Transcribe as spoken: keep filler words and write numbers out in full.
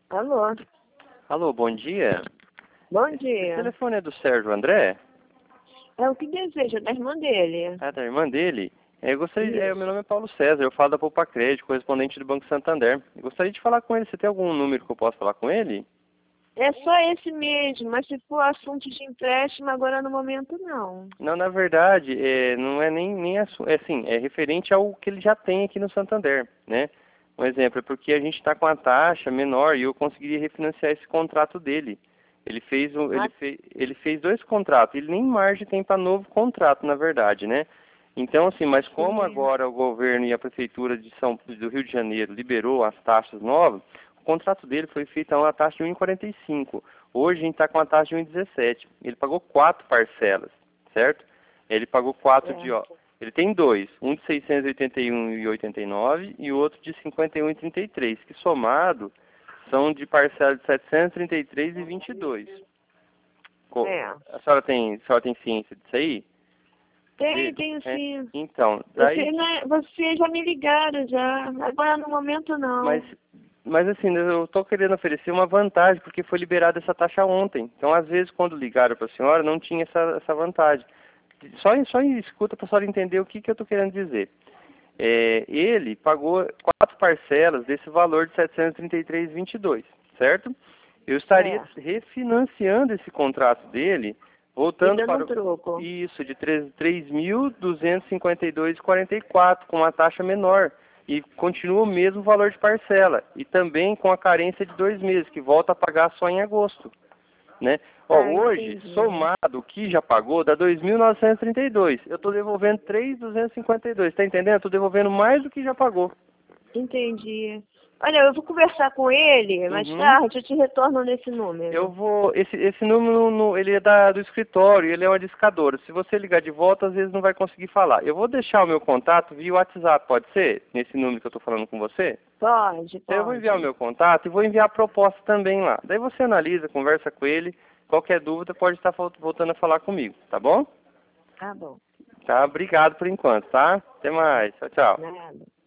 Alô? Alô, bom dia. Bom O dia. telefone é do Sérgio André? É o que deseja, da irmã dele. É da irmã dele? É, eu gostaria, é, Isso. meu nome é Paulo César, eu falo da Poupa Crédito, correspondente do Banco Santander. Eu gostaria de falar com ele. Você tem algum número que eu possa falar com ele? É só esse mesmo, mas se for assunto de empréstimo, agora no momento não. Não, na verdade, é, não é nem, nem assu- é assim, é referente ao que ele já tem aqui no Santander, né? Um exemplo, é porque a gente está com a taxa menor e eu conseguiria refinanciar esse contrato dele. Ele fez, um, ele Ah, fez, ele fez dois contratos, ele nem margem tem para novo contrato, na verdade, né? Então, assim, mas como sim. agora o governo e a prefeitura de São, do Rio de Janeiro liberou as taxas novas, o contrato dele foi feito a uma taxa de um vírgula quarenta e cinco. Hoje a gente está com a taxa de um vírgula dezessete. Ele pagou quatro parcelas, certo? Ele pagou quatro de, ó, Certo. ele tem dois, um de seiscentos e oitenta e um vírgula oitenta e nove e o outro de cinquenta e um vírgula trinta e três, que somado são de parcela de setecentos e trinta e três vírgula vinte e dois. Co- É. A senhora tem, a senhora tem ciência disso aí? Tem, Dele? tenho É. sim. Então, Você, daí, né, você já me ligaram já. Agora no momento mas, não. mas assim, eu estou querendo oferecer uma vantagem, porque foi liberada essa taxa ontem. Então, às vezes, quando ligaram para a senhora, não tinha essa, essa vantagem. Só, só escuta para a senhora entender o que, que eu estou querendo dizer. É, ele pagou quatro parcelas desse valor de setecentos e trinta e três vírgula vinte e dois, certo? Eu estaria Certo. refinanciando esse contrato dele, E voltando dando para um o, troco. isso, de três mil duzentos e cinquenta e dois vírgula quarenta e quatro, com uma taxa menor. E continua o mesmo valor de parcela. E também com a carência de dois meses, que volta a pagar só em agosto, né? Ó, Ah, hoje, entendi. somado o que já pagou, dá dois mil novecentos e trinta e dois. Eu estou devolvendo três mil duzentos e cinquenta e dois. Tá entendendo? Estou devolvendo mais do que já pagou. Entendi. Olha, eu vou conversar com ele mais Uhum. tarde, eu te retorno nesse Eu número. vou. Esse, esse número, no- ele é da, do escritório, ele é uma discadora. Se você ligar de volta, às vezes não vai conseguir falar. Eu vou deixar o meu contato via WhatsApp, pode ser? Nesse número que eu estou falando com você? Pode, Então eu vou enviar o pode. meu contato e vou enviar a proposta também lá. Daí você analisa, conversa com ele. Qualquer dúvida pode estar vol- voltando a falar comigo, tá bom? Tá bom. Tá, obrigado por enquanto, tá? Até mais. Tchau, tchau. Nada.